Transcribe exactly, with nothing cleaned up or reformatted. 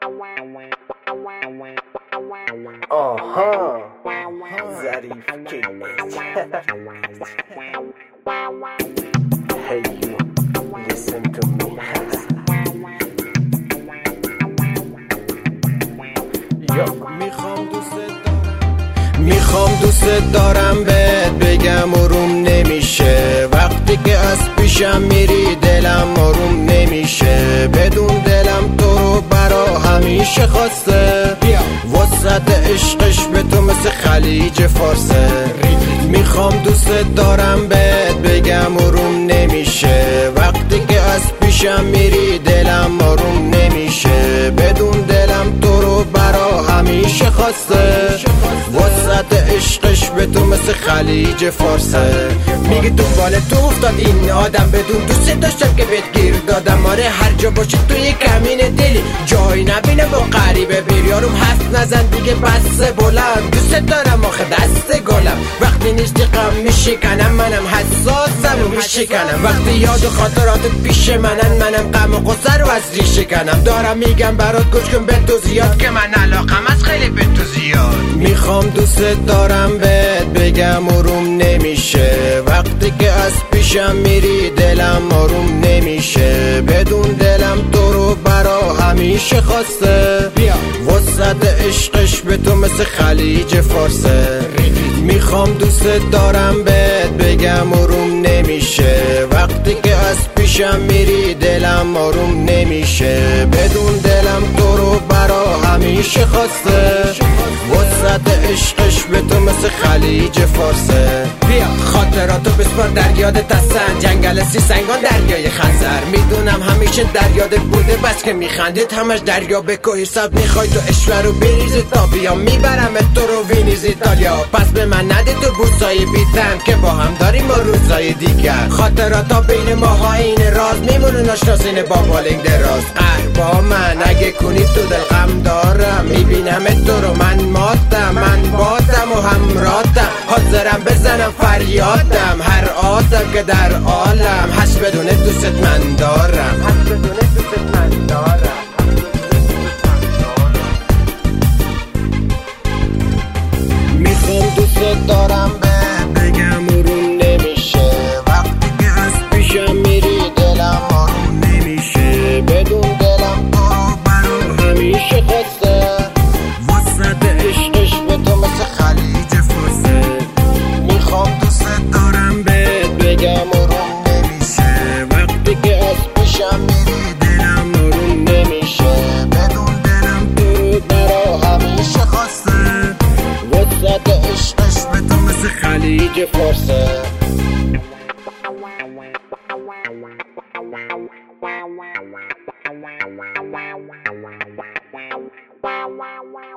آها ظریف کیت Hey you, listen to me. Yo. میخوام دوست دارم میخوام دوست دارم بهت بگم آروم نمیشه وقتی که از پیشم میری دلم آروم نمیشه بدون دلم تو رو برا همیشه خواسته وسط عشقش به تو مثل خلیج فارسه میخوام دوست دارم بهت بگم آروم نمیشه وقتی که از پیشم میری دلم آروم نمیشه بدون دلم تو رو برا همیشه خواسته وسط عشقش به تو مثل خلیج فارسه میگه تو بال تو افتاد این آدم بدون دوست داشتم که بهت گیر دادم آره هر جا باشی تو یک کمین دلی جایی نبینه با غریبه بیر یارم حرف نزن دیگه بس بلند دوست دارم آخه دست گلم وقتی نیستی غم میشکنم منم حساسم و میشکنم وقتی یاد و خاطرات پیش منن منم غم و غصه رو از ریشه کنم دارم میگم برات گوش کن به تو زیاد که من علاقم از خیلی به تو زیاد میخوام دوست دارم بهت بگم آروم نمیشه وقتی که از پیشم میری دلم آروم نمیشه بدون دلم تو رو برا همیشه خواسته وسط عشقش به تو مثل خلیج فارسه میخوام دوست دارم بهت بگم آروم نمیشه وقتی که از پیشم میری دلم آروم نمیشه بدون دلم تو رو برا همیشه خواسته وسط عشقش به تو مثل خلیج فارسه بیا خاطراتو بسپار در یادت هستن جنگل سی سنگان دریای خزر میدونم همیشه در یادت بوده بس که میخندید همش دریا به کوهی سب میخوای تو اشوه رو بریزی تا بیام میبرم تو رو وینیز ایتالیا پس به من نده تو بوسای بیتم که با هم داریم با روزای دیگر خاطراتا بین ماها این راز میمونه ناشناسین با بالنگ دراز قهر با من اگه کنی تو دل غم دارم میبینم تو رو من ماتم من باتم و همراتم حاضرم بزنم فریادم هر آدم که در عالم هست بدون دوست من دارم هست بدون دوست من دارم میخوام دوست دارم به بگم آروم نمیشه وقتی که از پیشم میری دلم آروم نمیشه بدون دلم تو برا همیشه خواسته وسط عشقش به تو مثل خلیج فارسه میخوام دوست دارم بهت بگم آروم نمیشه وقتی که از پیشم میری دلم آروم نمیشه بدون دلم تو برا همیشه خواسته وسط عشقش به تو مثل خلیج فارسه Wow, wow, wow.